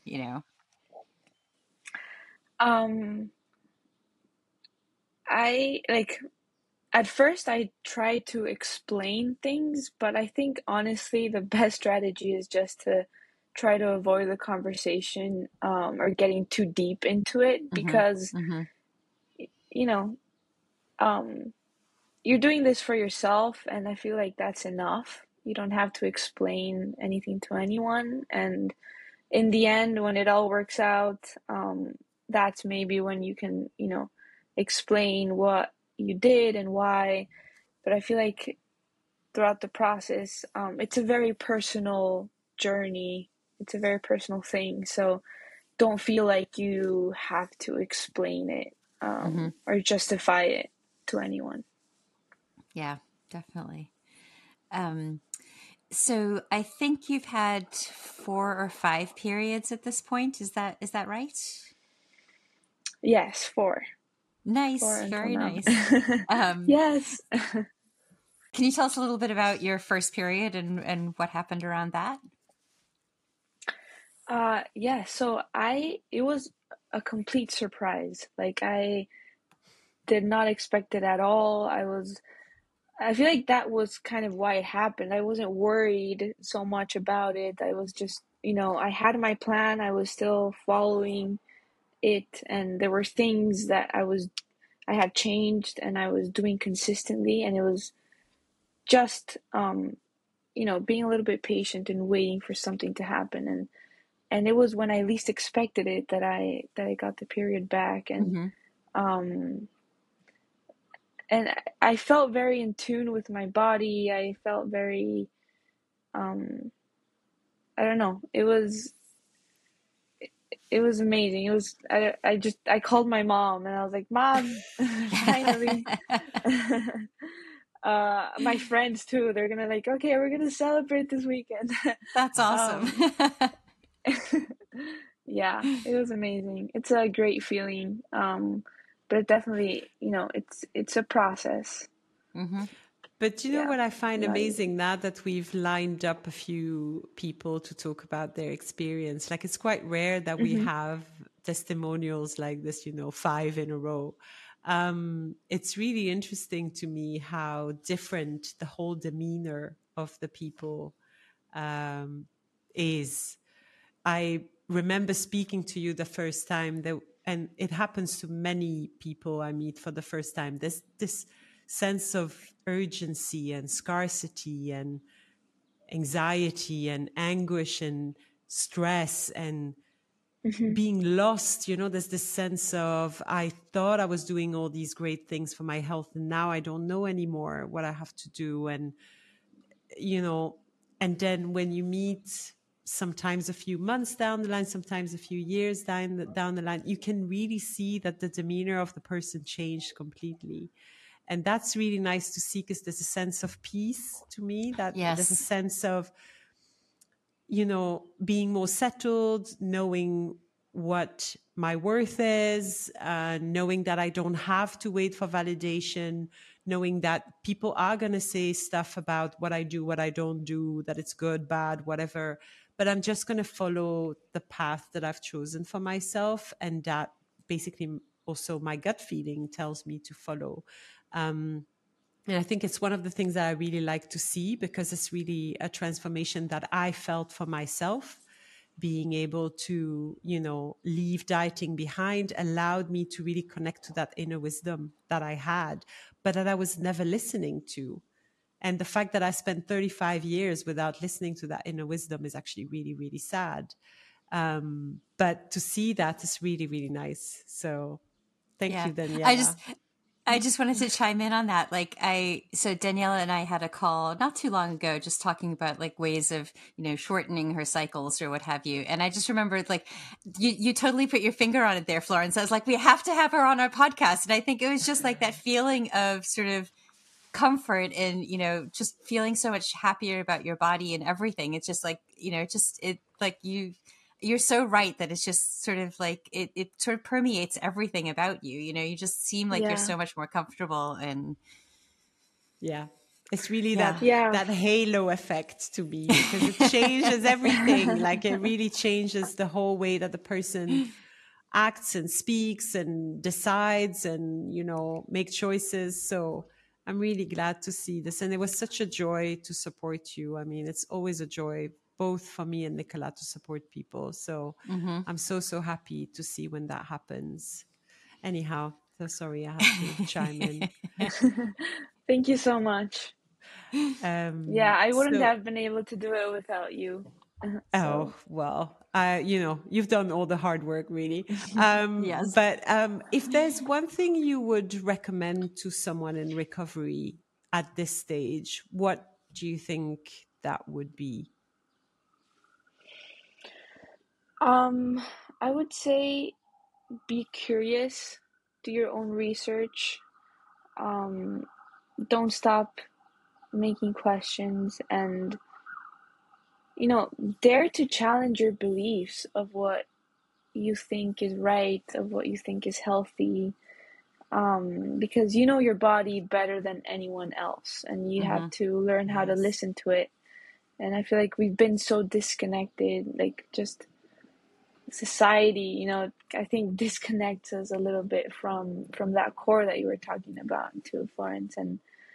I like At first I tried to explain things, but I think honestly the best strategy is just to try to avoid the conversation, or getting too deep into it, Mm-hmm. because Mm-hmm. you know you're doing this for yourself, and I feel like that's enough. You don't have to explain anything to anyone, and in the end, when it all works out, that's maybe when you can explain what you did and why. But I feel like throughout the process, it's a very personal journey. It's a very personal thing. So don't feel like you have to explain it, Mm-hmm. or justify it to anyone. Yeah, definitely. So I think you've had 4 or 5 periods at this point. Is that right? Yes, 4. 4 Nice, until very now. nice. Yes. Can you tell us a little bit about your first period and what happened around that? Yeah, so it was a complete surprise. Like, I did not expect it at all. I feel like that was kind of why it happened. I wasn't worried so much about it. I was just, I had my plan. I was still following it, and there were things that I had changed and I was doing consistently, and it was just, being a little bit patient and waiting for something to happen. And it was when I least expected it that I got the period back. And Mm-hmm. and I felt very in tune with my body. I felt very, I don't know. It was amazing. It was, I called my mom and I was like, "Mom, finally." My friends too, they're gonna like, "Okay, we're gonna celebrate this weekend." That's awesome. Yeah, it was amazing. It's a great feeling. But it definitely, it's a process. Mm-hmm. But you know Yeah, what I find not easy. amazing now that we've lined up a few people to talk about their experience? Like, it's quite rare that we have testimonials like this, 5 in a row. It's really interesting to me how different the whole demeanor of the people is. I remember speaking to you the first time and it happens to many people I meet for the first time. There's this sense of urgency and scarcity and anxiety and anguish and stress and being lost. There's this sense of, I thought I was doing all these great things for my health, and now I don't know anymore what I have to do. And and then when you meet, sometimes a few months down the line, sometimes a few years down the line, you can really see that the demeanor of the person changed completely. And that's really nice to see, because there's a sense of peace to me, that there's a Yes. sense of, being more settled, knowing what my worth is, knowing that I don't have to wait for validation, knowing that people are going to say stuff about what I do, what I don't do, that it's good, bad, whatever. But I'm just going to follow the path that I've chosen for myself. And that basically also my gut feeling tells me to follow. And I think it's one of the things that I really like to see, because it's really a transformation that I felt for myself. Being able to, leave dieting behind allowed me to really connect to that inner wisdom that I had, but that I was never listening to. And the fact that I spent 35 years without listening to that inner wisdom is actually really, really sad. But to see that is really, really nice. So thank you, Daniela. I just wanted to chime in on that. So Daniela and I had a call not too long ago, just talking about like ways of, shortening her cycles or what have you. And I just remembered you totally put your finger on it there, Florence. I was like, we have to have her on our podcast. And I think it was just like that feeling of sort of comfort and, just feeling so much happier about your body and everything. It's just like, you're so right that it's just sort of like it sort of permeates everything about you. You just seem like you're so much more comfortable. And it's really that halo effect to me, because it changes everything. Like it really changes the whole way that the person acts and speaks and decides and, make choices. So I'm really glad to see this. And it was such a joy to support you. I mean, it's always a joy, both for me and Nicola, to support people. So I'm so happy to see when that happens. Anyhow, so sorry I had to chime in. Thank you so much. I wouldn't have been able to do it without you. Oh, well, you've done all the hard work, really. Yes. But if there's one thing you would recommend to someone in recovery at this stage, what do you think that would be? I would say be curious, do your own research. Don't stop making questions, and dare to challenge your beliefs of what you think is right, of what you think is healthy, because you know your body better than anyone else, and you have to learn how to listen to it. And I feel like we've been so disconnected, like just society, I think disconnects us a little bit from that core that you were talking about too, Florence. And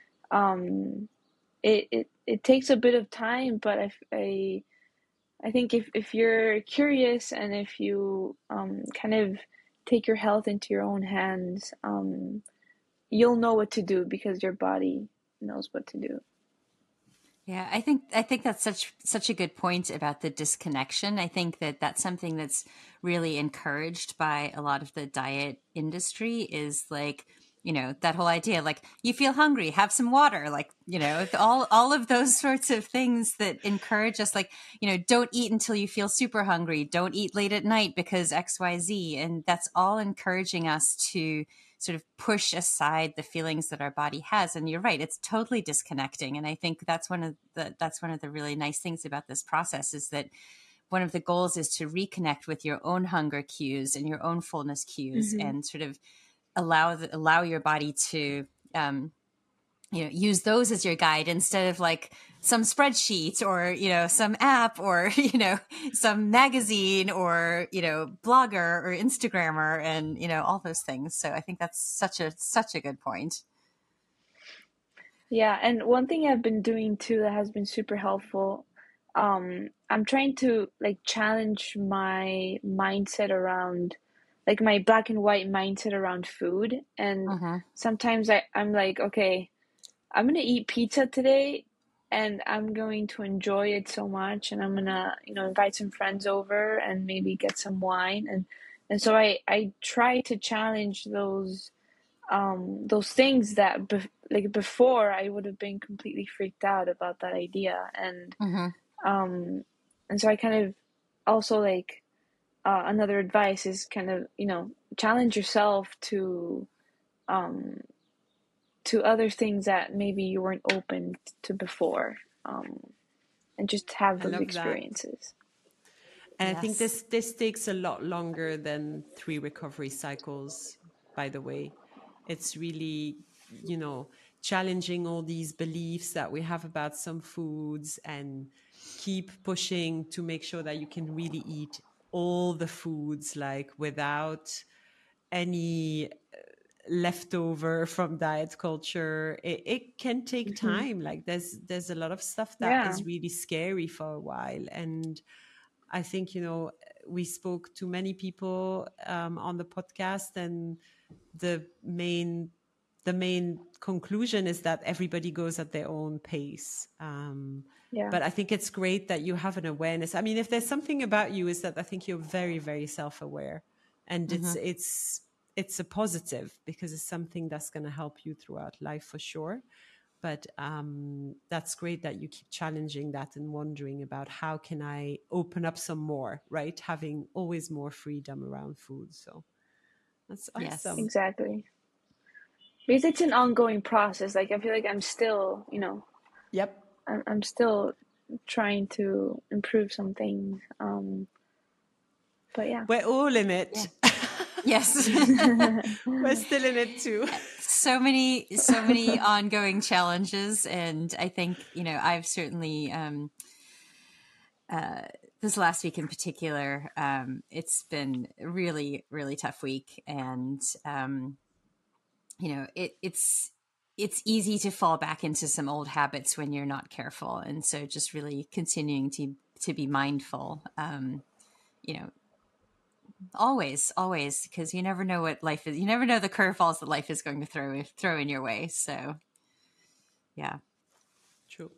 it takes a bit of time, but I think if you're curious and if you kind of take your health into your own hands, you'll know what to do because your body knows what to do. Yeah, I think that's such a good point about the disconnection. I think that's something that's really encouraged by a lot of the diet industry, is like, that whole idea, like, you feel hungry, have some water, like, all of those sorts of things that encourage us, like, don't eat until you feel super hungry, don't eat late at night because XYZ. And that's all encouraging us to sort of push aside the feelings that our body has. And you're right, it's totally disconnecting. And I think that's one of the really nice things about this process, is that one of the goals is to reconnect with your own hunger cues and your own fullness cues, and sort of allow your body to use those as your guide, instead of like some spreadsheet or some app or some magazine or blogger or Instagrammer and all those things. So I think that's such a good point. Yeah, and one thing I've been doing too that has been super helpful, I'm trying to like challenge my mindset around, like my black and white mindset around food. And sometimes I'm like, okay, I'm gonna eat pizza today and I'm going to enjoy it so much, and I'm gonna invite some friends over and maybe get some wine, and so I try to challenge those things that like before I would have been completely freaked out about that idea. And so I kind of also like another advice is kind of challenge yourself to other things that maybe you weren't open to before, and just have those experiences. And I think this takes a lot longer than 3 recovery cycles, by the way. It's really, challenging all these beliefs that we have about some foods, and keep pushing to make sure that you can really eat all the foods, like without any leftover from diet culture. It can take time. Like there's a lot of stuff that is really scary for a while. And I think, we spoke to many people on the podcast, and the main the main conclusion is that everybody goes at their own pace. But I think it's great that you have an awareness. I mean, if there's something about you, is that I think you're very, very self-aware, and it's a positive, because it's something that's going to help you throughout life for sure. But that's great that you keep challenging that and wondering about how can I open up some more, right? Having always more freedom around food. So that's awesome. Yes. Exactly. Because it's an ongoing process. Like, I feel like I'm still, Yep. I'm still trying to improve some things. But yeah. We're all in it. Yeah. Yes. We're still in it too. So many ongoing challenges. And I think, I've certainly, this last week in particular, it's been a really, really tough week. And, it's easy to fall back into some old habits when you're not careful. And so just really continuing to be mindful, always, because you never know what life is. You never know the curveballs that life is going to throw in your way. So, yeah. True.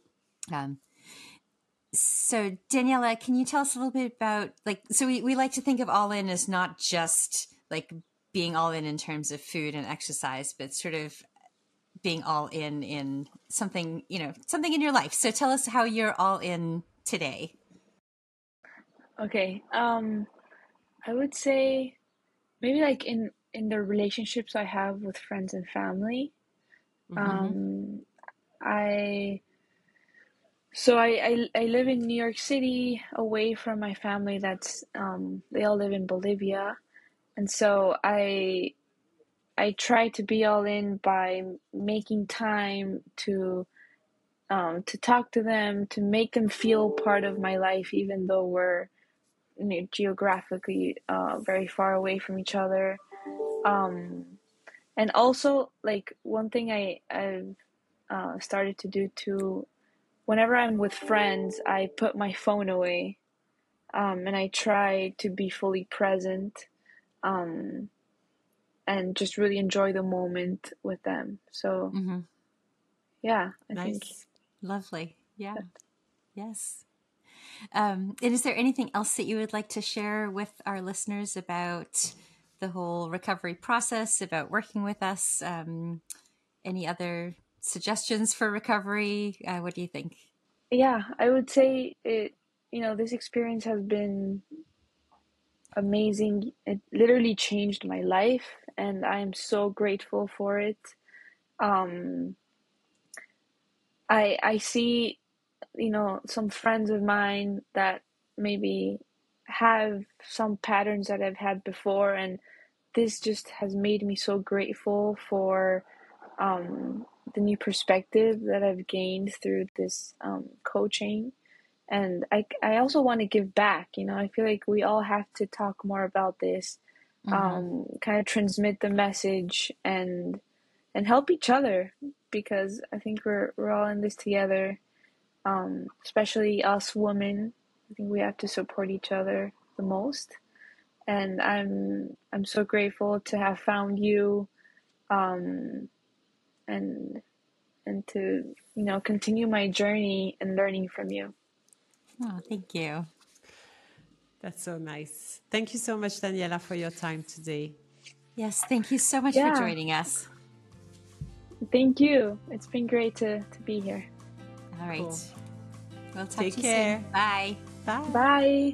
So Daniela, can you tell us a little bit about, so we like to think of all in as not just like being all in terms of food and exercise, but sort of being all in something, something in your life. So tell us how you're all in today. Okay. I would say maybe like in the relationships I have with friends and family. I live in New York City, away from my family. That's they all live in Bolivia, and so I try to be all in by making time to talk to them, to make them feel part of my life, even though we're geographically very far away from each other. And also, like, one thing I've started to do too, whenever I'm with friends, I put my phone away, and I try to be fully present, and just really enjoy the moment with them. So, yeah, I think. Lovely. Yeah. Yes. And is there anything else that you would like to share with our listeners about the whole recovery process, about working with us? Any other suggestions for recovery? What do you think? Yeah, I would say this experience has been amazing. It literally changed my life, and I am so grateful for it. I see, some friends of mine that maybe have some patterns that I've had before, and this just has made me so grateful for the new perspective that I've gained through this coaching. And I also want to give back. I feel like we all have to talk more about this, kind of transmit the message and help each other, because I think we're all in this together, especially us women. I think we have to support each other the most. And I'm so grateful to have found you, and to continue my journey and learning from you. Oh, thank you. That's so nice. Thank you so much, Daniela, for your time today. Yes, thank you so much for joining us. Thank you. It's been great to be here. All right. Cool. We'll talk Take to you care. soon. Bye. Bye. Bye.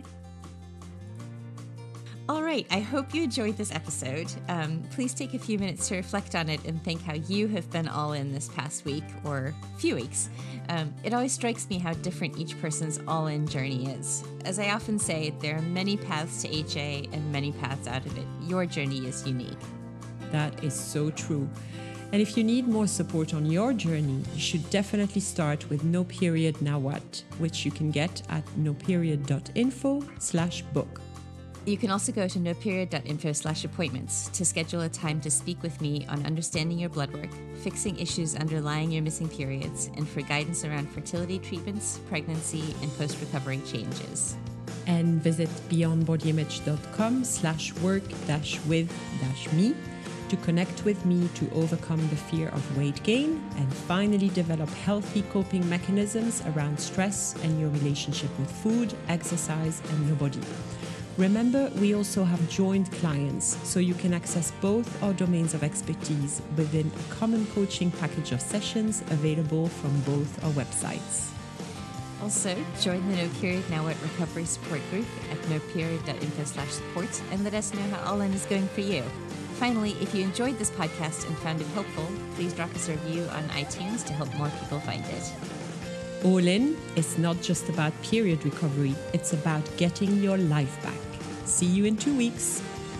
All right, I hope you enjoyed this episode. Please take a few minutes to reflect on it and think how you have been all in this past week or few weeks. It always strikes me how different each person's all-in journey is. As I often say, there are many paths to HA and many paths out of it. Your journey is unique. That is so true. And if you need more support on your journey, you should definitely start with No Period Now What, which you can get at noperiod.info/book. You can also go to noperiod.info/appointments to schedule a time to speak with me on understanding your blood work, fixing issues underlying your missing periods, and for guidance around fertility treatments, pregnancy, and post-recovery changes. And visit beyondbodyimage.com/work-with-me to to connect with me to overcome the fear of weight gain and finally develop healthy coping mechanisms around stress and your relationship with food, exercise, and your body. Remember, we also have joint clients, so you can access both our domains of expertise within a common coaching package of sessions available from both our websites. Also, join the No Period Now at Recovery Support Group at noperiod.info/support and let us know how all in is going for you. Finally, if you enjoyed this podcast and found it helpful, please drop us a review on iTunes to help more people find it. All In is not just about period recovery, it's about getting your life back. See you in 2 weeks.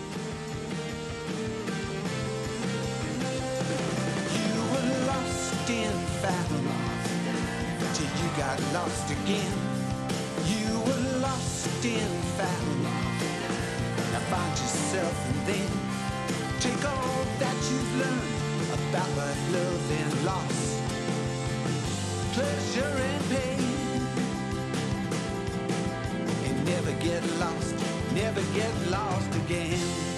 You were lost in fat loss till you got lost again. You were lost in fat loss. Now find yourself and then take all that you've learned about life, love, and loss. Pleasure and pain, and never get lost again.